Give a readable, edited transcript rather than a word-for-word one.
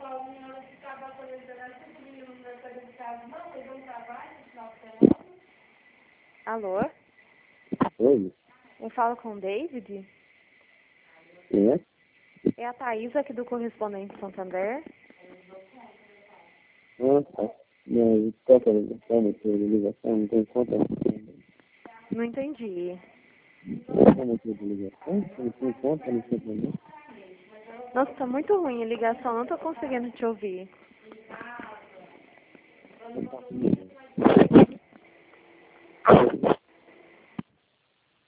Alô? Oi? Eu falo com o David? Quem é? É a Thaisa aqui do Correspondente Santander. Ah, tá. Mas qual que é a ligação? Motivo de ligação? Não tem conta? Não entendi. Qual é o motivo de ligação? Você não tem conta no seu problema? Nossa, tá muito ruim a ligação, não tô conseguindo te ouvir. Não tá comigo.